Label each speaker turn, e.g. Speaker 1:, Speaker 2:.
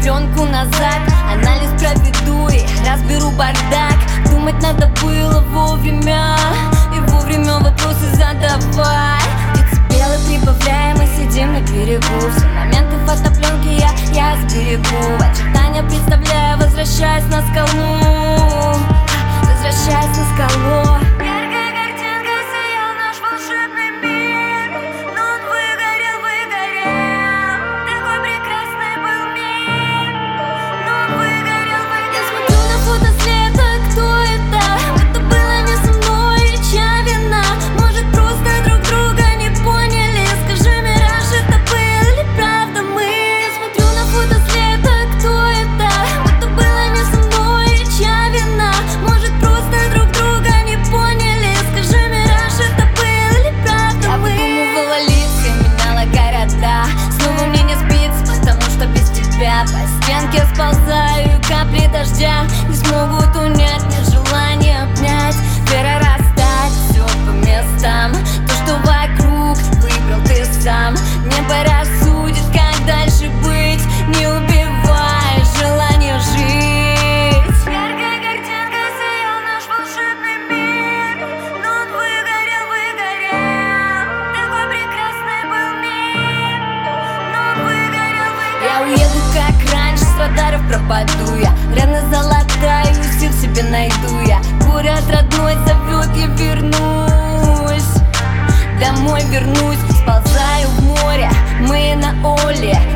Speaker 1: пленку назад, анализ проведу и разберу бардак. Думать надо было вовремя, и вовремя вопросы задавай. Лица белый прибавляем и сидим на берегу. Все моменты фотопленки я сберегу. Очертания представляю, возвращаясь на скалу. Возвращаясь на скалу.
Speaker 2: Яркая картинка, сиял наш волшебный мир, но он выгорел, выгорел. Такой прекрасный был мир, но он выгорел, выгорел.
Speaker 1: Я смотрю на фото след, а кто это? Это было не со мной, и чья вина? Может, просто друг друга не поняли? Скажи, мираж это был или правда мы? Я смотрю на фото след, а кто это? Это было не со мной, и чья вина? Может, просто друг друга не поняли? Скажи, мираж это был или правда мы? Я выдумывала лица, меняла города. Снова мне не спится, потому что без тебя по стенке сползаю, капли дождя не смогут унять мне желание обнять. Вера растать, все по местам. То, что вокруг, выбрал ты сам. Небо рассудит, как дальше быть. Не убивай желание жить.
Speaker 2: Яркая картинка, сиял наш волшебный мир, но он выгорел, выгорел. Такой прекрасный был мир, но он выгорел, выгорел.
Speaker 1: Я уеду, как раньше, с радаров пропаду я. Рано золотаю, сил в себе найду я. Город родной зовет, я вернусь. Домой вернусь, сползаю в море, мы на оле.